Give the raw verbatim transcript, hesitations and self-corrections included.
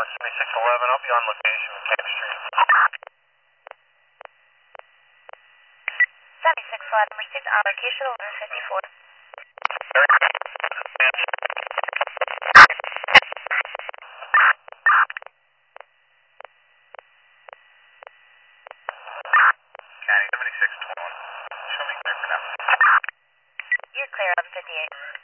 one seventy-six eleven, I'll be on location with Cape Street. seventy-six eleven, received on location eleven fifty-four. County seventy-six twenty-one. Show me clear for now. You're clear, eleven fifty-eight.